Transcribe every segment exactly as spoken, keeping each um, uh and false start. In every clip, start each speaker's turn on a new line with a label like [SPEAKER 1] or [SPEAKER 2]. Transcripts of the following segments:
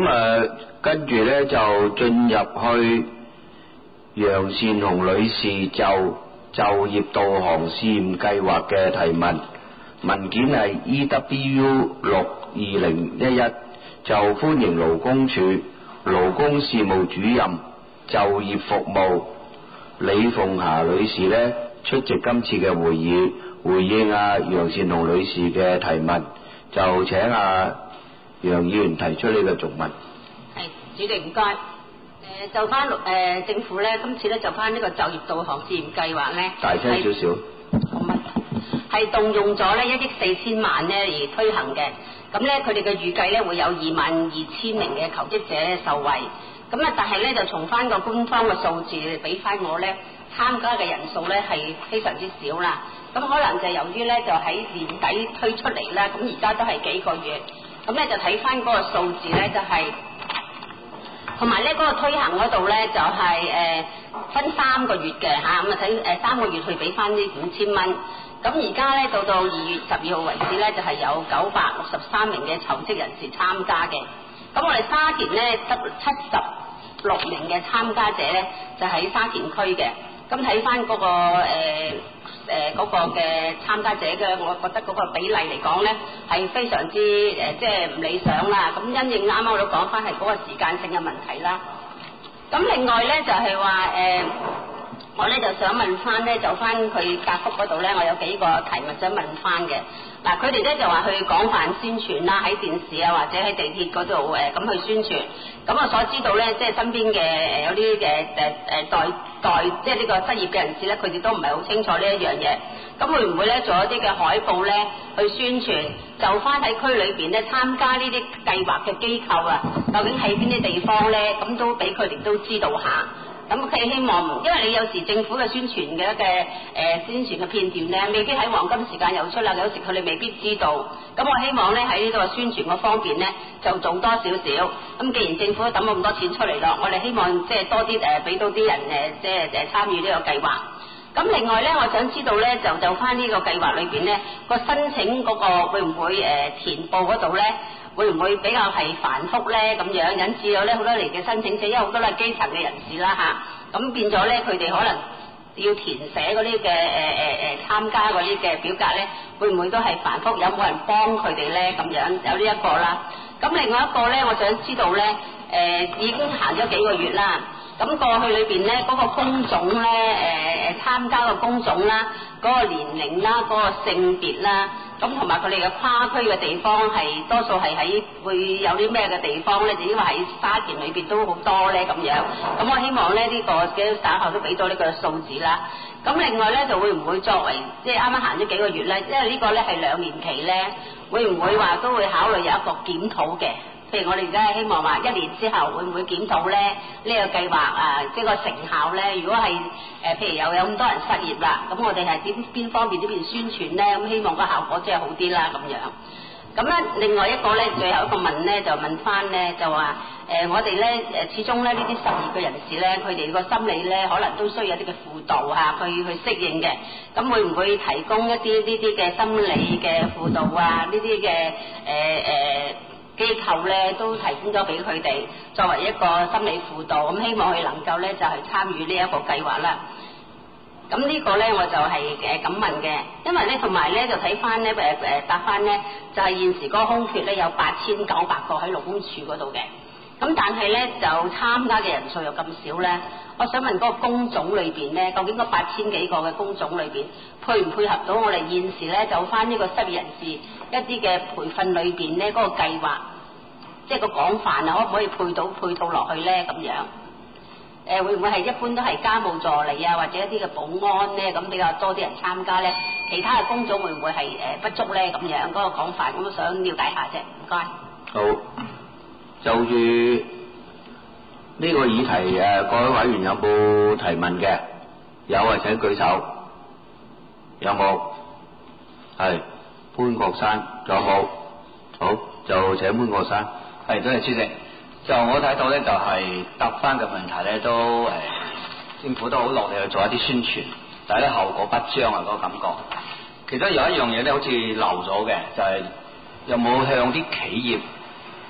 [SPEAKER 1] 咁啊，跟住咧就進入去楊善雄女士就就業導航試驗計劃嘅提問，文件係 E W U 六二零一一，就歡迎勞工處勞工事務主任就業服務李鳳霞女士咧出席今次嘅會議，回應阿楊善雄女士嘅提問，就請阿楊議員提出呢個續問。
[SPEAKER 2] 係，主席唔該。誒就翻誒政府咧，今次咧就翻呢個就業導航試驗計劃咧，
[SPEAKER 1] 大聲少少。
[SPEAKER 2] 冇問題。係動用咗咧一億四千萬咧而推行嘅，咁咧佢哋嘅預計咧會有二萬二千名嘅求職者受惠。咁啊，但係咧就從翻個官方嘅數字俾翻我咧，參加嘅人數咧係非常之少啦。咁可能就由於咧就喺年底推出嚟啦，咁而家都係幾個月，咁咧就睇翻嗰個數字咧就係、是，同埋咧嗰個推行嗰度咧就係、是、誒、呃、分三個月嘅嚇，咁啊睇誒三個月去俾翻呢五千蚊。咁而家咧到到二月十二號為止咧就係、是、有九百六十三名嘅求職人士參加嘅。咁我哋沙田咧得七十六名嘅參加者咧就喺、是、沙田區嘅。咁睇翻嗰個誒誒嗰個嘅參加者嘅，我覺得嗰個比例嚟講咧係非常之誒、呃、即係唔理想啦。咁因應啱啱我都講翻係嗰個時間性嘅問題啦。咁另外咧就係話誒，我咧就想問翻咧，就翻佢答覆嗰度咧，我有幾個題目想問翻嘅。嗱，佢哋咧就話去廣泛宣傳啦，喺電視啊或者喺地鐵嗰度誒咁去宣傳。咁我所知道咧，即係身邊嘅誒有啲嘅誒誒代代即係呢個失業嘅人士咧，佢哋都唔係好清楚呢一樣嘢。咁會唔會咧做一啲嘅海報咧去宣傳？就翻喺區裏邊咧參加呢啲計劃嘅機構啊，究竟喺邊啲地方咧？咁都俾佢哋都知道下。咁佢希望，因為你有時政府嘅宣傳嘅嘅誒宣傳嘅片段咧，未必喺黃金時間有出啦，有時佢哋未必知道。咁我希望咧喺呢個宣傳嗰方面咧，就做多少少。咁既然政府都抌咗咁多錢出嚟咯，我哋希望即係多啲誒俾到啲人誒，即係誒參與呢個計劃。咁另外咧，我想知道咧，就就翻呢個計劃裏邊咧，個申請嗰個會唔會誒填報嗰度咧？會唔會比較係繁複咧？咁樣引致咗咧好多嚟嘅申請者，因為好多都係基層嘅人士啦嚇，咁變咗咧佢哋可能要填寫嗰啲嘅誒誒誒參加嗰啲嘅表格咧，會唔會都係繁複？有冇人幫佢哋咧？咁樣有呢一個啦。咁另外一個咧，我想知道咧，誒、呃、已經行咗幾個月啦。咁過去裏邊咧，嗰、那個工種咧，誒、呃、誒參加嘅工種啦，嗰、那個年齡啦，嗰、那個性別啦，咁同埋佢哋嘅跨區嘅地方係多數係喺會有啲咩嘅地方咧？就因為喺沙田裏邊都好多咧咁樣。咁我希望咧呢、這個嘅稍後都俾到呢個數字啦。咁另外咧就會唔會作為即係啱啱行咗幾個月咧？因為呢個咧係兩年期咧，會唔會話都會考慮有一個檢討嘅？譬如我哋而家希望話一年之後會唔會檢討咧呢、這個計劃啊，即係個成效咧？如果係誒、呃、譬如又有咁多人失業啦，咁我哋係點邊方面呢邊宣傳咧？咁希望個效果真係好啲啦咁樣。咁咧另外一個咧，最後一個問咧就問翻咧就話誒、呃、我哋咧誒始終咧呢啲失業嘅人士咧，佢哋個心理咧可能都需要一啲嘅輔導嚇，去去適應嘅。咁會唔會提供一啲呢啲嘅心理嘅輔導啊？呢啲嘅誒誒機構咧都提供咗俾佢哋作為一個心理輔導，咁希望佢能夠咧就係參與呢一個計劃啦。咁呢個咧我就係誒咁問嘅，因為咧同埋咧就睇翻咧誒誒答翻咧，就係、是、現時嗰個空缺咧有八千九百個喺勞工處嗰度嘅，咁但係咧就參加嘅人數又咁少咧，我想問嗰個工種裏邊咧，究竟嗰八千幾個嘅工種裏邊配唔配合到我哋現時咧就翻呢個失業人士一啲嘅培訓裏邊咧嗰個計劃，即係個廣泛啊，可唔可以配到配套落去咧咁樣？誒會唔會係一般都係家務助理啊，或者一啲嘅保安咧，咁比較多啲人參加咧？其他嘅工種會唔會係誒不足咧？咁樣嗰個廣泛，咁我想了解下啫。唔該。好，
[SPEAKER 1] 就住呢個議題誒，各位委員有冇提問嘅？有啊，請舉手。有冇？係潘國山，仲有冇？好，就請潘國山。
[SPEAKER 3] 係，多謝主席。就我睇到咧，就係答翻嘅問題咧，都誒、呃、政府都好落力去做一啲宣傳，但係咧後果不彰啊嗰個感覺。其中有一樣嘢咧，好似漏咗嘅，就係、是、有冇向啲企業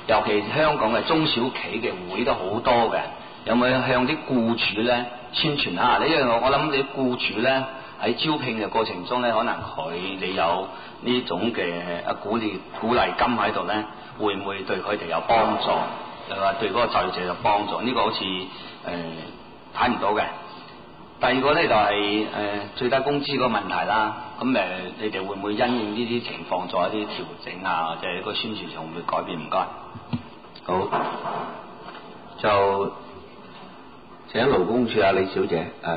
[SPEAKER 3] 尤其香港嘅中小企嘅會都好多嘅，有冇向啲僱主咧宣傳下？呢樣我諗你僱主咧喺招聘嘅過程中咧，可能佢你有呢種嘅啊鼓勵鼓勵金喺度咧，會唔會對佢哋有幫助？又話對嗰個就業者有幫助？呢、這個好似誒睇唔到嘅。第二個咧就係、是、誒、呃、最低工資嗰個問題啦。咁誒、呃，你哋會唔會因應呢啲情況做一啲調整啊？或者個宣傳上會改變？唔該。
[SPEAKER 1] 好，就請勞工處啊李小姐係。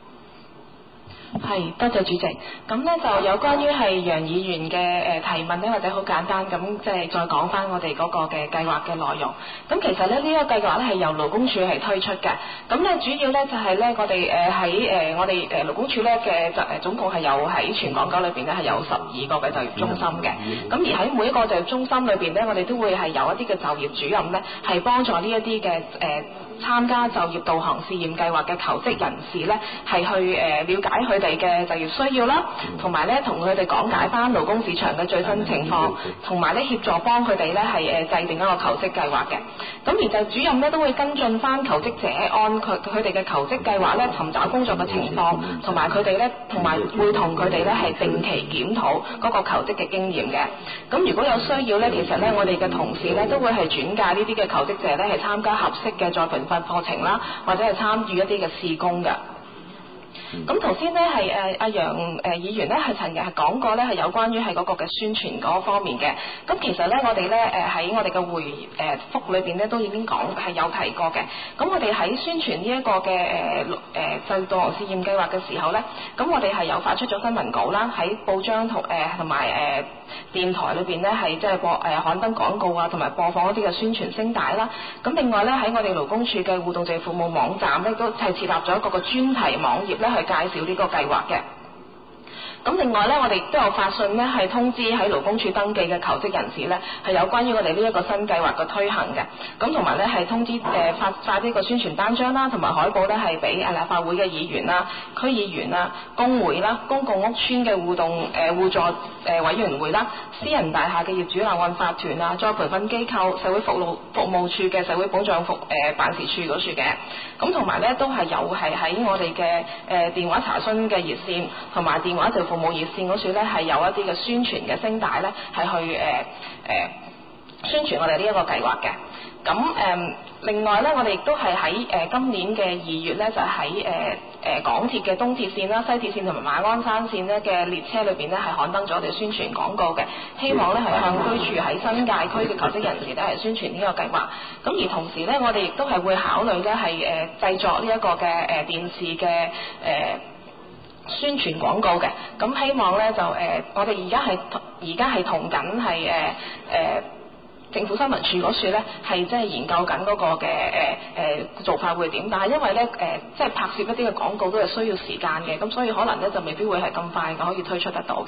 [SPEAKER 4] 係，多謝主席。咁呢就有關於係楊議員嘅誒提問呢，或者好簡單咁，即係再講翻我哋嗰個嘅計劃嘅內容。咁其實呢，呢、呢個計劃呢係由勞工處係推出嘅。咁呢主要呢就係呢，我哋誒喺誒我哋誒勞工處呢嘅就誒總共係有喺全港九裏邊呢係有十二個嘅就業中心嘅。咁而喺每一個就業中心裏邊呢，我哋都會係有一啲嘅就業主任呢，係幫助呢一啲嘅誒參加就業導航試驗計劃嘅求職人士呢，係去誒了解佢哋嘅就業需要啦，同埋咧同佢哋講解翻勞工市場嘅最新情況，同埋咧協助幫佢哋咧係誒制定一個求職計劃嘅。咁而就主任咧都會跟進翻求職者按佢佢哋嘅求職計劃咧尋找工作嘅情況，同埋佢哋咧同埋會同佢哋咧係定期檢討嗰個求職嘅經驗嘅。咁如果有需要咧，其實咧我哋嘅同事咧都會係轉介呢啲嘅求職者咧係參加合適嘅再培訓課程啦，或者係參與一啲嘅試工嘅。咁頭先咧係誒阿楊誒議員咧係曾日係講過咧係有關於係嗰個嘅宣傳嗰方面嘅。咁其實咧我哋咧誒喺我哋嘅會誒覆裏邊咧都已經講係有提過嘅。咁我哋喺宣傳呢一個嘅誒誒就業導航試驗計劃嘅時候咧，咁我哋係有發出咗新聞稿啦，喺報章同誒同埋誒電台裏邊咧係即係播誒刊登廣告啊，同埋播放一啲嘅宣傳聲帶啦。咁另外咧喺我哋勞工處嘅互動就業服務網站咧都係設立咗一個個專題網頁咧去介紹呢個計劃嘅。咁另外咧，我哋亦都有發信咧，係通知喺勞工處登記嘅求職人士咧，係有關於我哋呢一個新計劃嘅推行嘅。咁同埋咧，係通知誒、呃、發發呢個宣傳單張啦，同埋海報咧，係俾誒立法會嘅議員啦、區議員啦、工會啦、公共屋邨嘅互動誒、呃、互助誒、呃、委員會啦、私人大廈嘅業主立案法團啊、再培訓機構、社會服務服務處嘅社會保障服誒、呃、辦事處嗰處嘅。咁同埋咧，都係有係喺我哋嘅誒電話查詢嘅熱線同埋電話就服務熱線嗰處咧，係有一啲嘅宣傳嘅聲帶咧，係去誒誒、呃、宣傳我哋呢一個計劃嘅。咁誒、呃、另外咧，我哋亦都係喺誒今年嘅二月咧，就喺誒誒港鐵嘅東鐵線啦、西鐵線同埋馬鞍山線咧嘅列車裏邊咧，係刊登咗我哋宣傳廣告嘅，希望咧係向居住喺新界區嘅求職人士咧係宣傳呢個計劃。咁而同時咧，我哋亦都係會考慮咧係誒製作呢一個嘅誒、呃、電視嘅誒。呃宣傳廣告嘅，咁希望咧就誒、呃，我哋而家係而家係同緊係誒誒政府新聞處嗰處咧，係即係研究緊嗰個嘅誒誒做法會點，但係因為咧誒、呃、即係拍攝一啲嘅廣告都係需要時間嘅，咁所以可能咧就未必會係咁快可以推出得到嘅。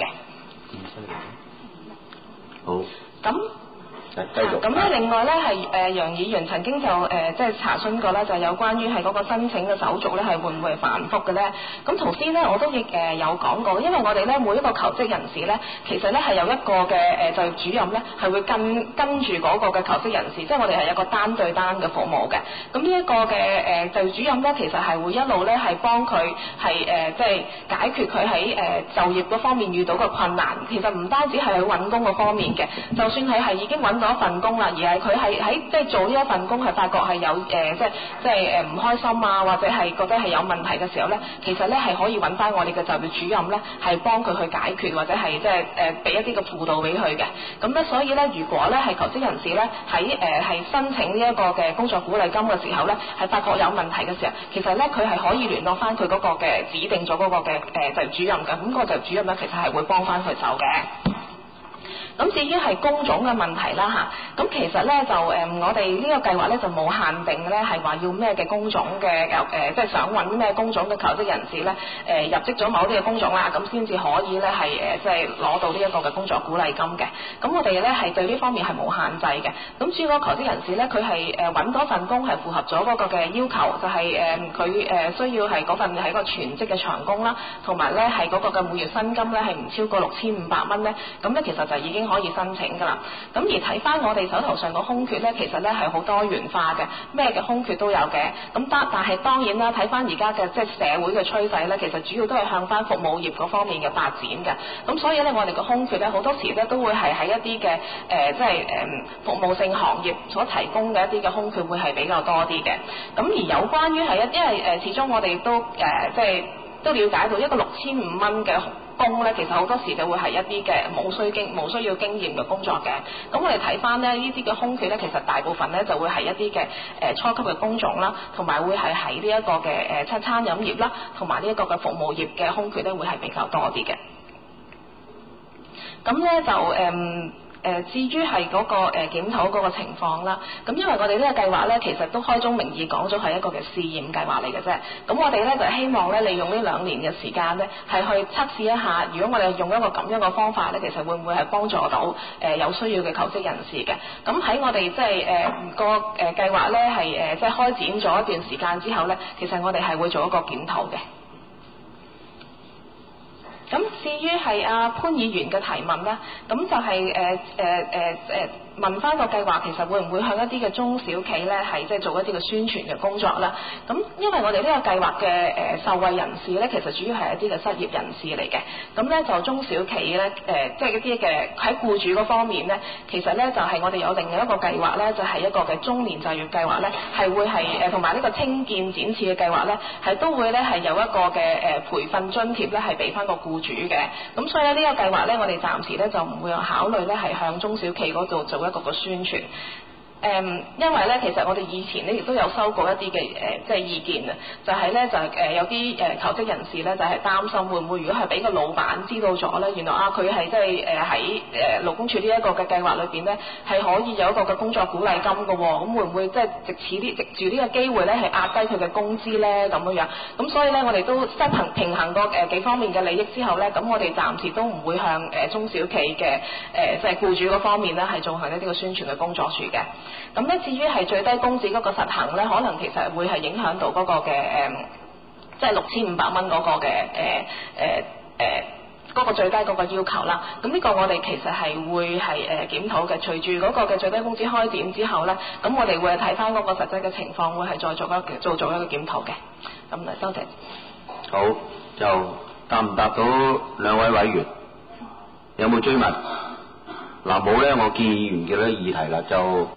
[SPEAKER 1] 好。
[SPEAKER 4] 咁。咁咧，另外咧係誒楊議員曾經就誒、呃、即係查詢過咧，就有關於係嗰個申請嘅手續咧，係會唔會係繁複嘅咧？咁頭先咧我都亦誒有講過，因為我哋咧每一個求職人士咧，其實咧係有一個嘅誒就業主任咧，係會跟跟住嗰個嘅求職人士，即係我哋係有個單對單嘅服務嘅。咁呢一個嘅誒就業主任咧，其實係會一路咧係幫佢係誒即係解決佢喺誒就業嗰方面遇到嘅困難。其實唔單止係去揾工嗰方面嘅，就算佢係已經揾到一份工啦，而係佢係喺即係做呢一份工係發覺係有誒、呃、即係即係誒唔開心啊，或者係覺得係有問題嘅時候咧，其實咧係可以揾翻我哋嘅就業主任咧，係幫佢去解決或者係即係誒俾一啲嘅輔導俾佢嘅。咁咧所以咧，如果咧係求職人士咧喺誒係申請呢一個嘅工作鼓勵金嘅時候咧，係發覺有問題嘅時候，其實咧佢係可以聯絡翻佢嗰個嘅指定咗嗰個嘅誒就業主任嘅，咁、那個就業主任咧其實係會幫翻佢手嘅。咁至於係工種嘅問題啦嚇，咁其實咧就誒、呃、我哋呢個計劃咧就冇限定咧係話要咩嘅工種嘅誒、呃，即係想揾咩工種嘅求職人士咧誒、呃、入職咗某啲嘅工種啦，咁先至可以咧係誒即係攞到呢一個嘅工作鼓勵金嘅。咁我哋咧係對呢方面係冇限制嘅。咁至於嗰個求職人士咧，佢係誒揾嗰份工係符合咗嗰個嘅要求，就係誒佢誒需要係嗰份係一個全職嘅長工啦，同埋咧係嗰個嘅每月薪金咧係唔超過六千五百蚊咧，咁咧其實就已經經可以申請㗎啦。咁而睇翻我哋手頭上個空缺咧，其實咧係好多元化嘅，咩嘅空缺都有嘅。咁但但係當然啦，睇翻而家嘅即係社會嘅趨勢咧，其實主要都係向翻服務業嗰方面嘅發展嘅。咁所以咧，我哋個空缺咧好多時咧都會係喺一啲嘅誒即係誒服務性行業所提供嘅一啲嘅空缺會係比較多啲嘅。咁而有關於係一，因為誒、呃、始終我哋都誒、呃、即係都了解到一個六千五蚊嘅工咧，其實好多時就會係一啲嘅冇需經冇需要經驗嘅工作嘅。咁我哋睇翻咧呢啲嘅空缺咧，其實大部分咧就會係一啲嘅誒初級嘅工種啦，同埋會係喺呢一個嘅誒餐餐飲業啦，同埋呢一個嘅服務業嘅空缺咧會係比較多啲嘅。咁咧就誒。嗯誒至於係嗰個誒檢討嗰個情況啦，咁因為我哋呢個計劃咧，其實都開宗明義講咗係一個嘅試驗計劃嚟嘅啫。咁我哋咧就希望咧利用呢兩年嘅時間咧，係去測試一下，如果我哋用一個咁樣嘅方法咧，其實會唔會係幫助到誒有需要嘅求職人士嘅？咁喺我哋即係誒個誒計劃咧係誒即係開展咗一段時間之後咧，其實我哋係會做一個檢討嘅。咁至於係阿潘議員嘅提問咧，咁就係誒誒誒誒問翻個計劃，其實會唔會向一啲嘅中小企咧係即係做一啲嘅宣傳嘅工作啦？咁因為我哋呢個計劃嘅誒受惠人士咧，其實主要係一啲嘅失業人士嚟嘅。咁咧就中小企咧誒，即係一啲嘅喺僱主嗰方面咧，其實咧就係我哋有另外一個計劃咧，就係一個嘅中年就業計劃咧，係會係誒同埋呢個青見展翅嘅計劃咧，係都會咧係有一個嘅誒培訓津貼咧，係俾翻個僱主嘅。咁所以呢個計劃咧，我哋暫時咧就唔會有考慮咧係向中小企嗰度做一個嘅宣傳。誒、嗯，因為咧，其實我哋以前咧亦都有收過一啲嘅誒，即係意見啊，就係、是、咧就係、是、誒有啲誒求職人士咧就係、是、擔心會唔會如果係俾個老闆知道咗咧，原來啊佢係即係誒喺誒勞工處呢一個嘅計劃裏邊咧係可以有一個嘅工作鼓勵金嘅喎，咁會唔會即係藉此呢藉住呢個機會咧係壓低佢嘅工資咧咁樣樣？咁所以咧我哋都均衡平衡過誒幾方面嘅利益之後咧，咁我哋暫時都唔會向誒中小企嘅誒即係僱主嗰方面咧係進行一啲嘅宣傳嘅工作處嘅。咁咧，至於係最低工資嗰個實行咧，可能其實會係影響到嗰個嘅誒，即係六千五百蚊嗰個嘅誒誒誒嗰個最低嗰個要求啦。咁呢個我哋其實係會係誒檢討嘅。隨住嗰個嘅最低工資開展之後咧，咁我哋會睇翻嗰個實際嘅情況，會係再做一個做做一個檢討嘅。咁啊，多謝。
[SPEAKER 1] 好，就答唔答到兩位委員？有冇追問？嗱冇咧，我建議完嘅咧議題啦，就。